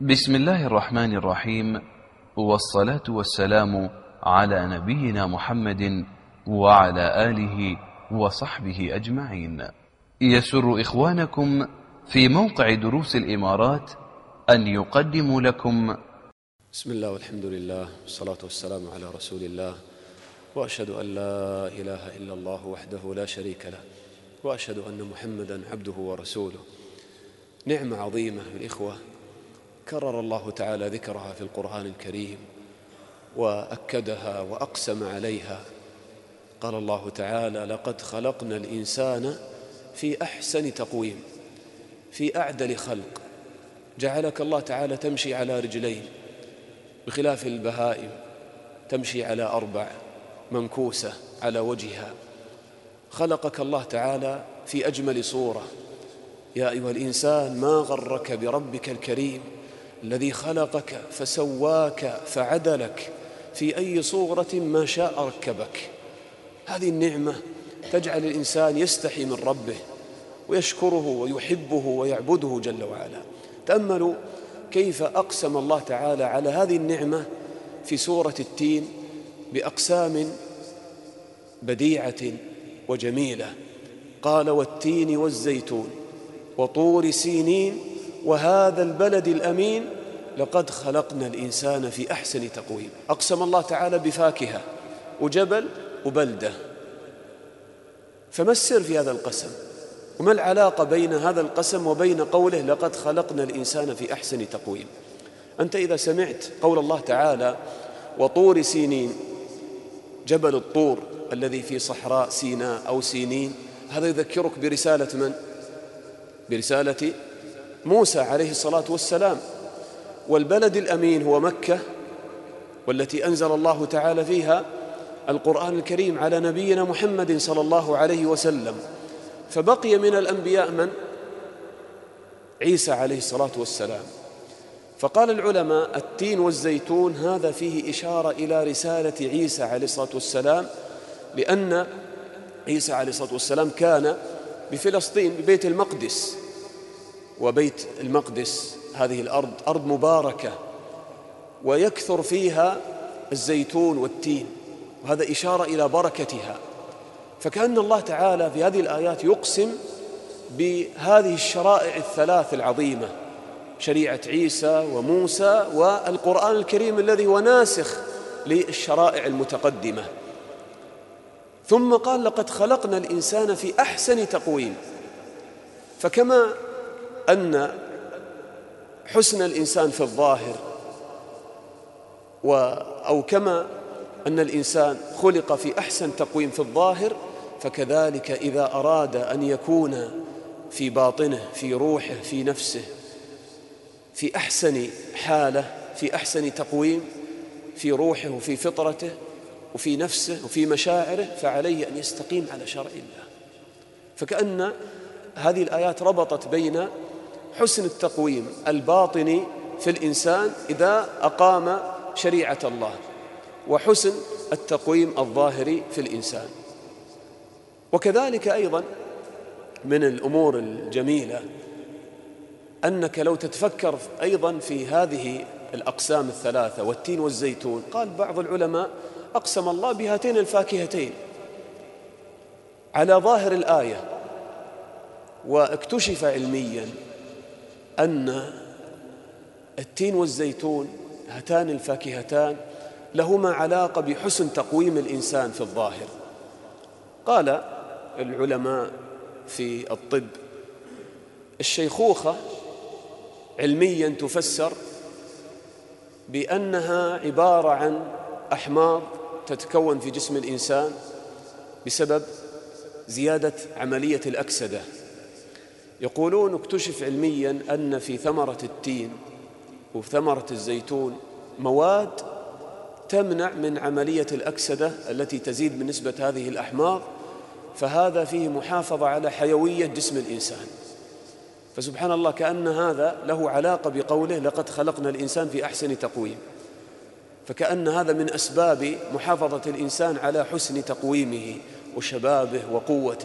بسم الله الرحمن الرحيم، والصلاة والسلام على نبينا محمد وعلى آله وصحبه أجمعين. يسر إخوانكم في موقع دروس الإمارات أن يقدموا لكم بسم الله والحمد لله والصلاة والسلام على رسول الله، وأشهد أن لا إله إلا الله وحده لا شريك له، وأشهد أن محمدًا عبده ورسوله. نعمة عظيمة بالإخوة كرر الله تعالى ذكرها في القرآن الكريم وأكدها وأقسم عليها. قال الله تعالى: لقد خلقنا الإنسان في أحسن تقويم، في أعدل خلق. جعلك الله تعالى تمشي على رجلين بخلاف البهائم تمشي على أربع، منكوسة على وجهها. خلقك الله تعالى في أجمل صورة. يا أيها الإنسان ما غرك بربك الكريم الذي خلقك فسواك فعدلك في أي صورة ما شاء ركبك. هذه النعمة تجعل الإنسان يستحي من ربه ويشكره ويحبه ويعبده جل وعلا. تأملوا كيف أقسم الله تعالى على هذه النعمة في سورة التين بأقسام بديعة وجميلة. قال: والتين والزيتون وطور سينين وهذا البلد الأمين لقد خلقنا الإنسان في أحسن تقويم. أقسم الله تعالى بفاكهة وجبل وبلدة، فما السر في هذا القسم؟ وما العلاقة بين هذا القسم وبين قوله لقد خلقنا الإنسان في أحسن تقويم؟ أنت إذا سمعت قول الله تعالى وطور سينين، جبل الطور الذي في صحراء سيناء أو سينين، هذا يذكرك برسالة من؟ برسالة موسى عليه الصلاة والسلام. والبلد الأمين هو مكة، والتي أنزل الله تعالى فيها القرآن الكريم على نبينا محمد صلى الله عليه وسلم. فبقي من الأنبياء من؟ عيسى عليه الصلاة والسلام. فقال العلماء: التين والزيتون هذا فيه إشارة إلى رسالة عيسى عليه الصلاة والسلام، لأن عيسى عليه الصلاة والسلام كان بفلسطين ببيت المقدس، وبيت المقدس هذه الأرض أرض مباركة ويكثر فيها الزيتون والتين، وهذا إشارة إلى بركتها. فكأن الله تعالى في هذه الآيات يقسم بهذه الشرائع الثلاث العظيمة: شريعة عيسى وموسى والقرآن الكريم الذي هو ناسخ للشرائع المتقدمة. ثم قال: لقد خلقنا الإنسان في أحسن تقويم. فكما أن حسن الإنسان في الظاهر أو كما أن الإنسان خلق في أحسن تقويم في الظاهر، فكذلك إذا أراد أن يكون في باطنه، في روحه، في نفسه في أحسن حالة، في أحسن تقويم، في روحه وفي فطرته وفي نفسه وفي مشاعره، فعليه أن يستقيم على شرع الله. فكأن هذه الآيات ربطت بين حسن التقويم الباطني في الإنسان إذا أقام شريعة الله، وحسن التقويم الظاهري في الإنسان. وكذلك أيضا من الأمور الجميلة أنك لو تتفكر أيضا في هذه الأقسام الثلاثة والتين والزيتون، قال بعض العلماء: أقسم الله بهاتين الفاكهتين على ظاهر الآية. واكتشف علميا أن التين والزيتون هاتان الفاكهتان لهما علاقة بحسن تقويم الإنسان في الظاهر. قال العلماء في الطب: الشيخوخة علميا تفسر بأنها عبارة عن أحماض تتكون في جسم الإنسان بسبب زيادة عملية الأكسدة. يقولون اكتشف علميا أن في ثمرة التين وفي ثمرة الزيتون مواد تمنع من عملية الأكسدة التي تزيد من نسبة هذه الأحماض، فهذا فيه محافظة على حيوية جسم الإنسان. فسبحان الله، كأن هذا له علاقة بقوله لقد خلقنا الإنسان في أحسن تقويم. فكأن هذا من أسباب محافظة الإنسان على حسن تقويمه وشبابه وقوته.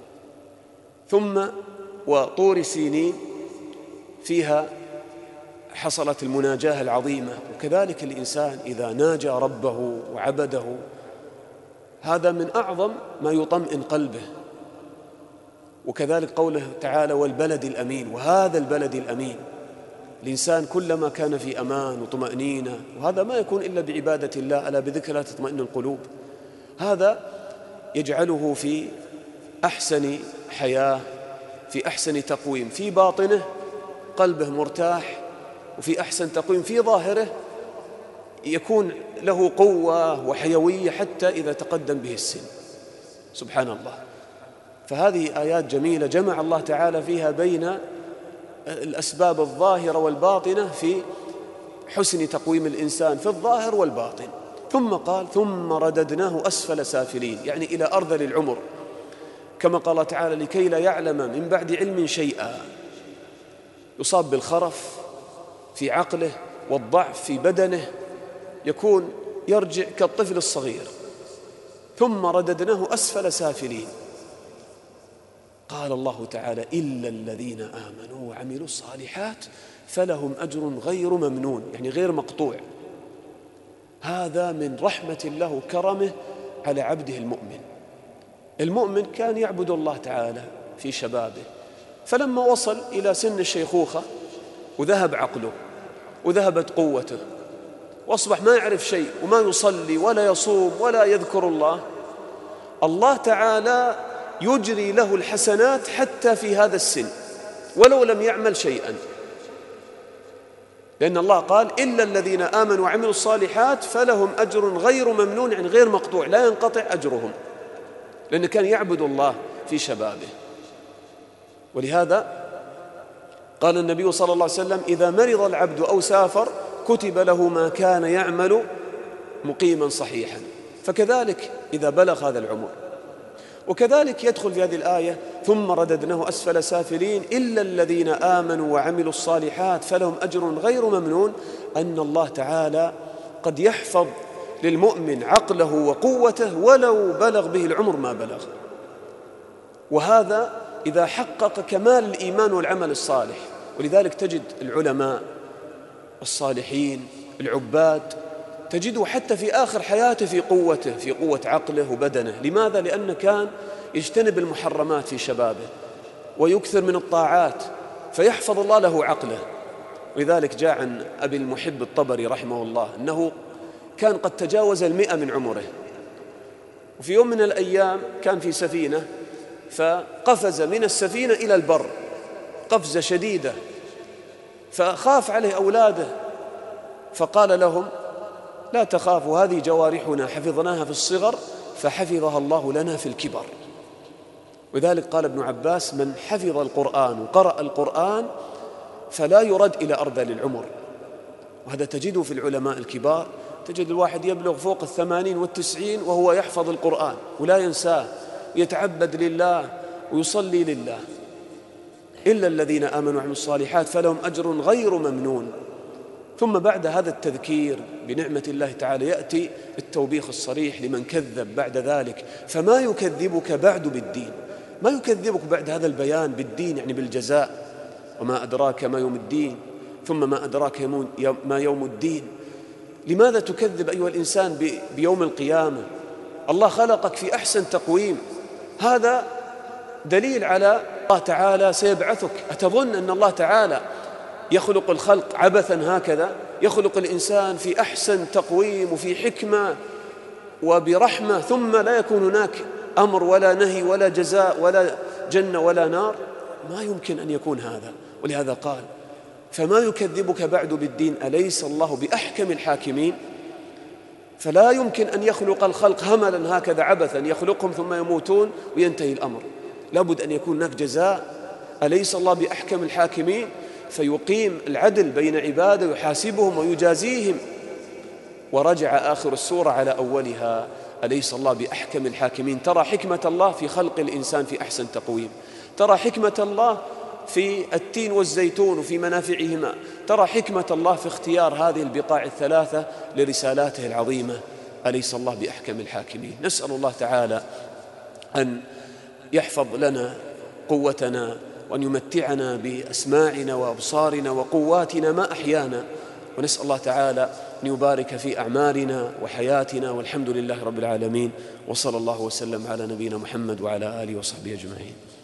ثم وطور سينين فيها حصلت المناجاة العظيمة. وكذلك الإنسان إذا ناجى ربه وعبده، هذا من أعظم ما يطمئن قلبه. وكذلك قوله تعالى والبلد الأمين، وهذا البلد الأمين، الإنسان كلما كان في أمان وطمأنينة، وهذا ما يكون إلا بعبادة الله، ألا بذكر الله تطمئن القلوب، هذا يجعله في أحسن حياة، في أحسن تقويم، في باطنه قلبه مرتاح، وفي أحسن تقويم في ظاهره يكون له قوة وحيوية حتى إذا تقدم به السن. سبحان الله. فهذه آيات جميلة جمع الله تعالى فيها بين الأسباب الظاهرة والباطنة في حسن تقويم الإنسان في الظاهر والباطن. ثم قال ثم رددناه أسفل سافلين، يعني إلى أرذل العمر، كما قال تعالى لكي لا يعلم من بعد علم شيئا. يصاب بالخرف في عقله والضعف في بدنه، يكون يرجع كالطفل الصغير. ثم رددناه أسفل سافلين. قال الله تعالى إلا الذين آمنوا وعملوا الصالحات فلهم أجر غير ممنون، يعني غير مقطوع. هذا من رحمة الله وكرمه على عبده المؤمن. المؤمن كان يعبد الله تعالى في شبابه، فلما وصل إلى سن الشيخوخة وذهب عقله وذهبت قوته وأصبح ما يعرف شيء وما يصلي ولا يصوم ولا يذكر الله، الله تعالى يجري له الحسنات حتى في هذا السن ولو لم يعمل شيئا، لأن الله قال إلا الذين آمنوا وعملوا الصالحات فلهم أجر غير ممنون، يعني غير مقطوع، لا ينقطع أجرهم، لأنه كان يعبد الله في شبابه. ولهذا قال النبي صلى الله عليه وسلم إذا مرض العبد أو سافر كتب له ما كان يعمل مقيما صحيحا. فكذلك إذا بلغ هذا العمر. وكذلك يدخل في هذه الآية ثم رددناه أسفل سافلين إلا الذين آمنوا وعملوا الصالحات فلهم أجر غير ممنون، أن الله تعالى قد يحفظ للمؤمن عقله وقوته ولو بلغ به العمر ما بلغ. وهذا إذا حقق كمال الإيمان والعمل الصالح. ولذلك تجد العلماء الصالحين العباد تجده حتى في آخر حياته في قوته، في قوة عقله وبدنه. لماذا؟ لأنه كان يجتنب المحرمات في شبابه ويكثر من الطاعات، فيحفظ الله له عقله. ولذلك جاء عن أبي المحب الطبري رحمه الله أنه كان قد تجاوز 100 من عمره، وفي يوم من الأيام كان في سفينة فقفز من السفينة إلى البر قفزة شديدة، فخاف عليه أولاده فقال لهم لا تخافوا، هذه جوارحنا حفظناها في الصغر فحفظها الله لنا في الكبر. وذلك قال ابن عباس من حفظ القرآن وقرأ القرآن فلا يرد إلى أرذل العمر. وهذا تجده في العلماء الكبار، تجد الواحد يبلغ فوق 80 و90 وهو يحفظ القرآن ولا ينساه ويتعبد لله ويصلي لله. إلا الذين آمنوا وعملوا الصالحات فلهم أجر غير ممنون. ثم بعد هذا التذكير بنعمة الله تعالى يأتي التوبيخ الصريح لمن كذب بعد ذلك. فما يكذبك بعد بالدين، ما يكذبك بعد هذا البيان بالدين، يعني بالجزاء. وما أدراك ما يوم الدين، ثم ما أدراك ما يوم الدين. لماذا تكذب أيها الإنسان بيوم القيامة؟ الله خلقك في أحسن تقويم، هذا دليل على الله تعالى سيبعثك. أتظن أن الله تعالى يخلق الخلق عبثا هكذا؟ يخلق الإنسان في أحسن تقويم وفي حكمة وبرحمة، ثم لا يكون هناك أمر ولا نهي ولا جزاء ولا جنة ولا نار؟ ما يمكن أن يكون هذا. ولهذا قال فما يكذبك بعد بالدين أليس الله بأحكم الحاكمين؟ فلا يمكن أن يخلق الخلق هملا هكذا عبثا، يخلقهم ثم يموتون وينتهي الأمر. لابد أن يكون هناك جزاء. أليس الله بأحكم الحاكمين؟ فيقيم العدل بين عباده ويحاسبهم ويجازيهم. ورجع آخر السورة على أولها أليس الله بأحكم الحاكمين. ترى حكمة الله في خلق الإنسان في أحسن تقويم، ترى حكمة الله في التين والزيتون وفي منافعهما، ترى حكمة الله في اختيار هذه البقاع الثلاثة لرسالاته العظيمة. أليس الله بأحكم الحاكمين. نسأل الله تعالى أن يحفظ لنا قوتنا وأن يمتعنا بأسماعنا وأبصارنا وقواتنا ما أحيانا، ونسأل الله تعالى أن يبارك في أعمالنا وحياتنا، والحمد لله رب العالمين، وصلى الله وسلم على نبينا محمد وعلى آله وصحبه أجمعين.